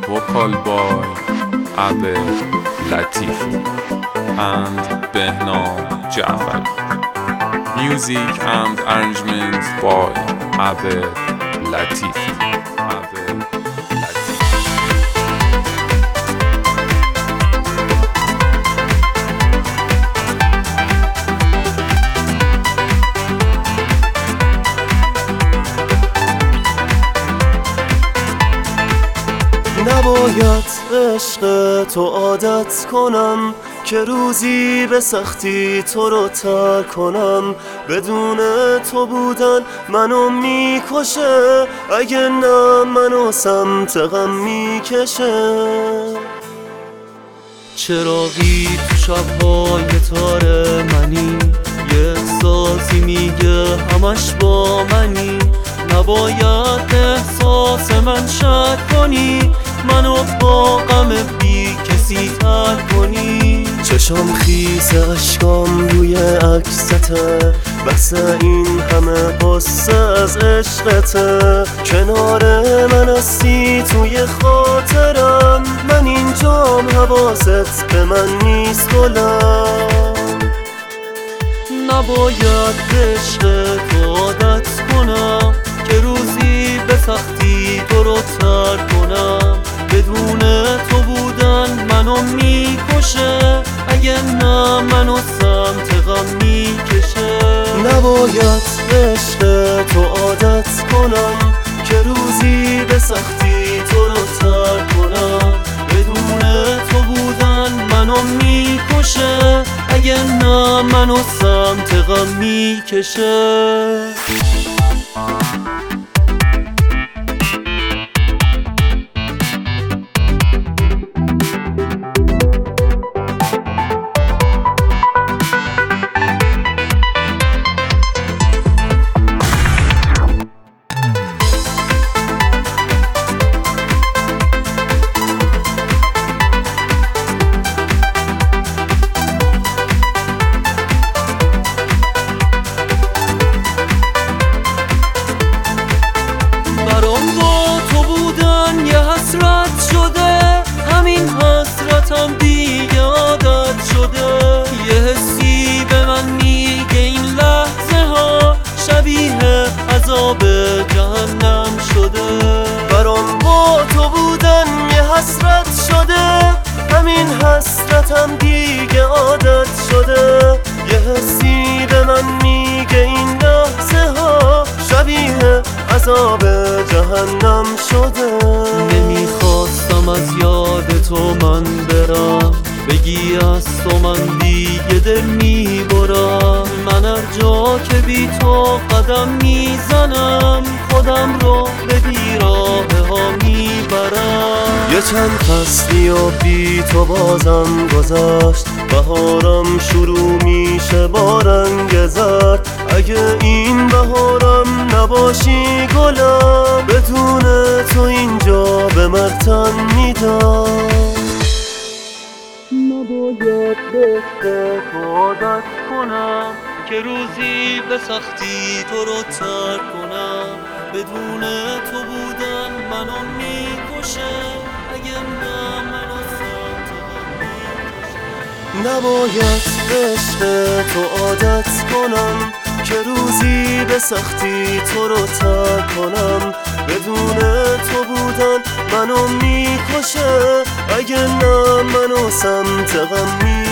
vocal by Abed Latifi and Behnam Jafari. Music and arrangement by Abed Latifi. نباید عشق تو عادت کنم که روزی به سختی تو رو ترک کنم. بدون تو بودن منو میکشه، اگه نه منو سمت غم میکشه. چراغی تو شبهای تار منی، یه احساسی میگه همش با منی. نباید احساس من شک کنی، منو با غم بی کسی ترک کنی. چشم خیس اشکام روی عکسته، بحث این همه قصه از عشقته. کنار من هستی توی خاطرم، من اینجام حواست به من نیست گلم. نباید عشق تو عادت کنم که روزی به سختی تو رو ترک کنم. بدون تو بودن منو میکشه، اگه نه منو سمت غم میکشه. نباید عشق تو عادت کنم که روزی به سختی تو رو ترک کنم. بدون تو بودن منو میکشه، اگه نه منو سمت غم میکشه. همین حسرتم دیگه عادت شده. یه حسی به من میگه این لحظه ها شبیه عذاب جهنم شده. برام با تو بودن یه حسرت شده، همین حسرتم دیگه عادت شده. یه حسی به من میگه این لحظه ها شبیه عذاب جهنم شده. نمیخواستم از یاد تو من برم، بگی از تو من دیگه دل میبرم. من هر جا که بی تو قدم میزنم، خودم رو به بیراه ها میبرم. یه چند فصلی و بی تو بازم گذشت، بهارم شروع میشه با رنگ زرد. اگه این بهارم نباشی گلم، بدون تو اینجا به مرتن میدم. نباید به تو عادت کنم که روزی به سختی تو رو ترک کنم. بدون تو بودن منو میکشه، اگه نه منو سمت غم میکشه. نباید عشق تو عادت کنم که روزی به سختی تو رو ترک کنم. بدون تو بودن منو میکشه، اگه نه منو سمت غم میکشه.